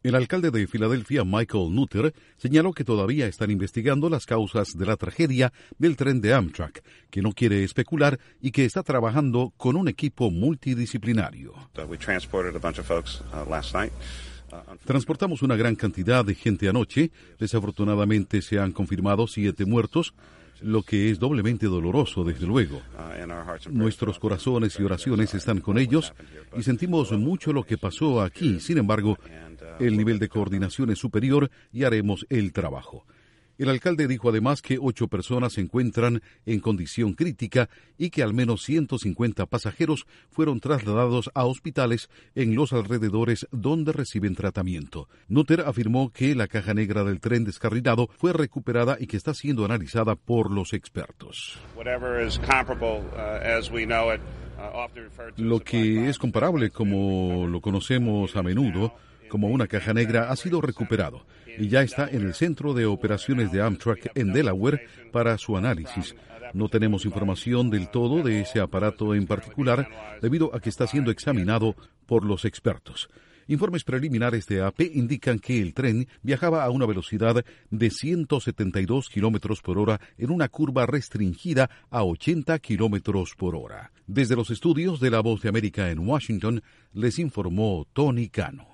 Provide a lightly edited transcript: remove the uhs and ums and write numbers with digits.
El alcalde de Filadelfia, Michael Nutter, señaló que todavía están investigando las causas de la tragedia del tren de Amtrak, que no quiere especular y que está trabajando con un equipo multidisciplinario. Transportamos una gran cantidad de gente anoche. Desafortunadamente se han confirmado 7 muertos, lo que es doblemente doloroso, desde luego. Nuestros corazones y oraciones están con ellos y sentimos mucho lo que pasó aquí. Sin embargo, el nivel de coordinación es superior y haremos el trabajo. El alcalde dijo además que 8 personas se encuentran en condición crítica y que al menos 150 pasajeros fueron trasladados a hospitales en los alrededores donde reciben tratamiento. Nutter afirmó que la caja negra del tren descarrilado fue recuperada y que está siendo analizada por los expertos. Lo que es comparable, como lo conocemos a menudo, como una caja negra, ha sido recuperado y ya está en el centro de operaciones de Amtrak en Delaware para su análisis. No tenemos información del todo de ese aparato en particular debido a que está siendo examinado por los expertos. Informes preliminares de AP indican que el tren viajaba a una velocidad de 172 kilómetros por hora en una curva restringida a 80 kilómetros por hora. Desde los estudios de La Voz de América en Washington, les informó Tony Cano.